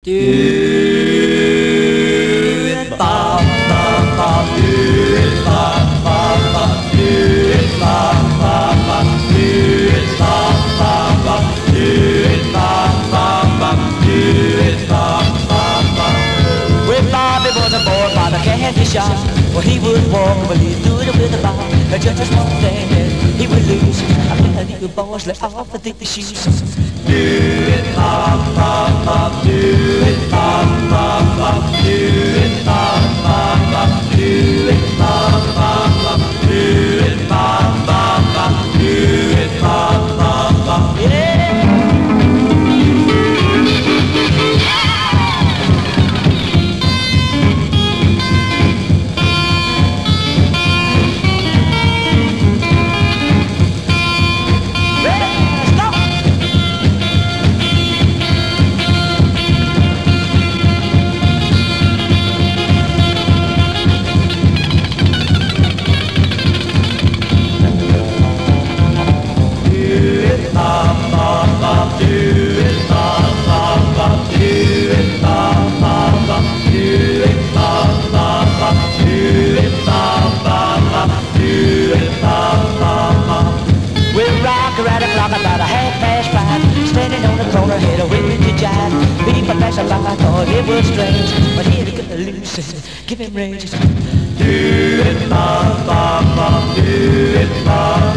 Do it, bop, bop, bop. Do it, bop, bop, bop. Do it, bop, bop, bop. Do it, bop, bop, bop. Do it, bop, bop, bop. Do it, bop, bop, bop. When Bobby was aboard by the candy shop, well, he would walk, but he'd do it with a bob. Just one thing that he would lose. I bet you boys let off the thick shoes. Do it, bop, bop, bop. Do it, bop, bop, bop. Do it, bop, bop, bop. Do it, bop, bop, bop. Do it, bop, bop, bop. Do it, bop, bop, bop. Yeah. About a 5:30, standing on the corner, head away to jive. People passing by, I thought it was strange, but here to get loose and give him rage. Do it, bop, bop, bop. Do it, bop.